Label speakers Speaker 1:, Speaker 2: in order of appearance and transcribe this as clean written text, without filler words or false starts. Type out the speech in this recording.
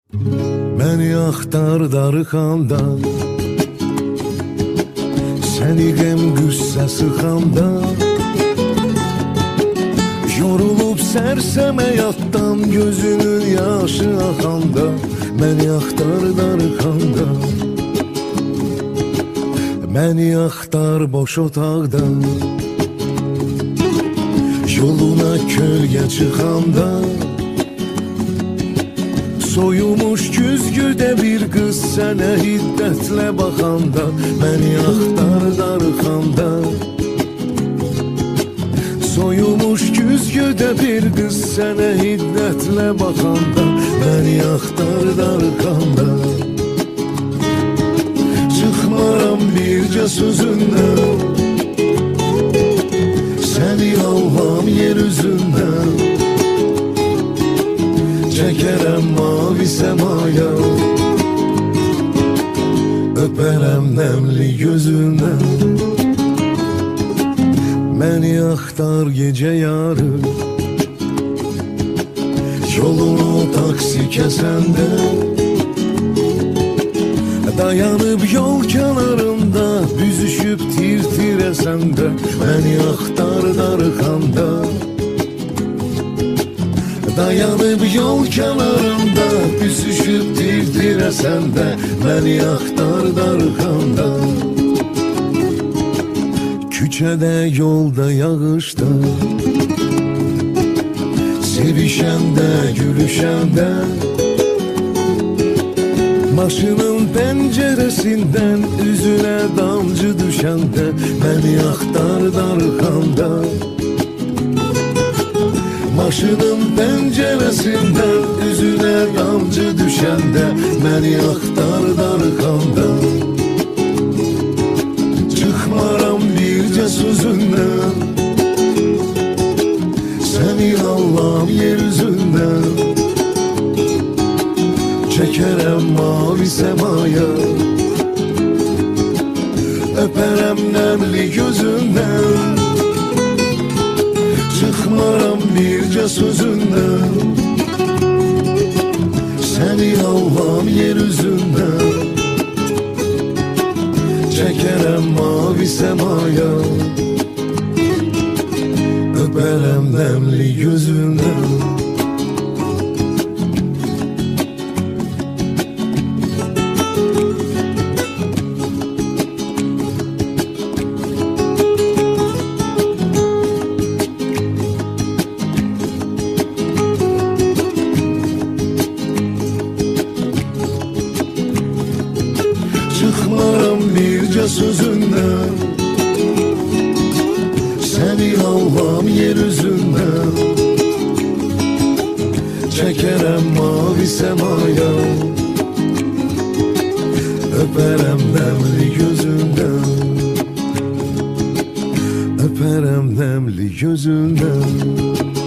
Speaker 1: Məni axtar darıxanda, səni qəm qüssə sıxanda, yorulub sərsəm həyatdan gözünün yaşı axanda, məni axtar darıxanda, məni axtar boş otaqda, yoluna kölgə çıxanda, soyumuş güzgüdə bir qız sənə hiddətlə baxanda, məni axtar darıxanda, soyumuş güzgüdə bir qız sənə hiddətlə baxanda, məni axtar darıxanda, çıxmaram bircə sözündən, səni almam yer üzündən, çəkərəm mavi səmaya, öpərəm nəmli gözündən. Məni axtar gecə yarı, yolunu taksi kəsəndə, dayanıb yol kənarında, büzüşüb tir-tir əsəndə, məni axtar darıxanda, dayanıb yol kənarında, büzüşüb tir-tir əsəndə, məni axtar darıxanda, küçədə, yolda, yağışda, sevişəndə, gülüşəndə, maşının pəncərəsindən üzünə damcı düşəndə, məni axtar darıxanda, maşının pəncərəsindən üzünə damcı düşəndə, məni axtar darıxanda, çıxmaram bircə sözündən, səni allam yer üzündən, çəkərəm mavi səmaya, öpərəm nəmli gözündən, çıxmaram bircə sözündən, səni almam yer üzündən, çəkərəm mavi səmaya, öpərəm nəmli gözündən. Çıxmaram bircə sözündən, səni almam yer üzündən, çəkərəm mavi səmaya, öpərəm nəmli gözündən, öpərəm nəmli gözündən.